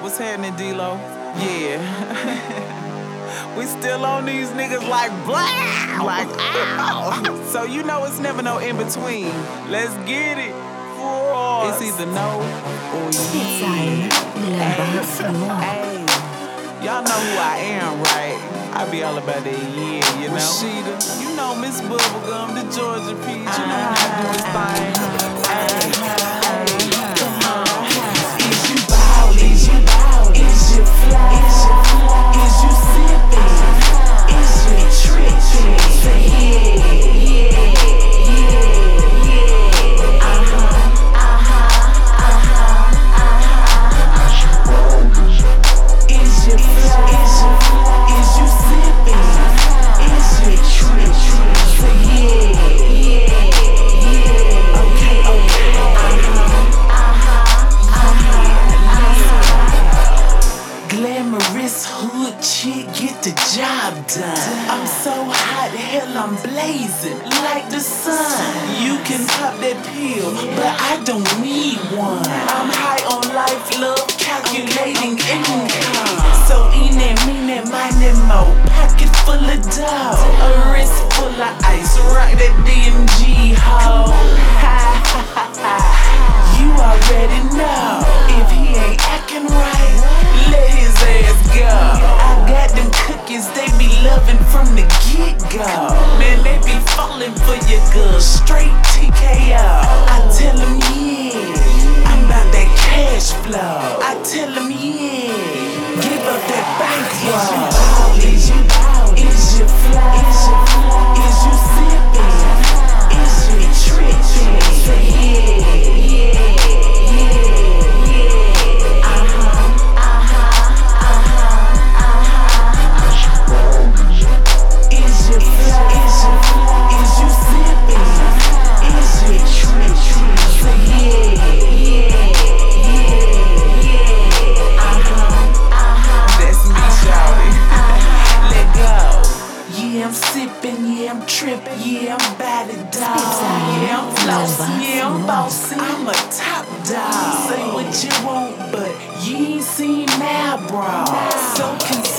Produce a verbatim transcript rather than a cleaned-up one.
What's happening, D-Lo? Yeah. We still on these niggas like blah, like ow. So you know it's never no in between. Let's get it. It's either no or yeah. Hey, y'all know who I am, right? I be all about that yeah, you know. Rashida, you know Miss Bubblegum, the Georgia Peach, you know how I do this thing. Hey, hey, come on. Is you ballin'? Is you ballin'? Is you fly? Is you fly? Is you sippin'? Is you trippin'? Yeah, yeah, yeah, yeah. Uh-huh, uh-huh, uh-huh, uh-huh. Is you fly? Is you fly? Is you sippin'? Is you trippin'? Yeah, yeah, yeah. Okay, okay. Uh-huh, uh-huh, uh-huh. Glamorous hood chick, get the job done. I'm so hot, hell I'm blazing like the sun. You can pop that pill, but I don't need one. I'm high on life, love, calculating income. So in that, mean that, mind that mo. Pocket full of dough, a wrist full of ice. Rock that D M G ho. Ha ha ha ha. You already know. If he ain't acting right, let his ass go. I got them cookies, they be loving from the get-go. Man, they be falling for your girl, straight T K O. I tell them yeah, I'm about that cash flow. I tell them yeah, give up that bankroll. Is you ballin'? Is you fly? Is you fly? Is you sippin'? Is you trippin'? Yeah, yeah, yeah, yeah. Uh-huh, uh-huh, uh-huh, uh-huh. Is you fly? Is you fly? Is you sippin'? Is you trippin'? Yeah, yeah, yeah, yeah. Uh-huh, uh-huh. That's me, shawty. Let go. Yeah, I'm sippin', yeah, I'm trippin', yeah, I'm about it, dog. Yeah, I'm flossin', yeah, I'm bossin', I'm a top dog. Say what you want, but you ain't seen my bra. So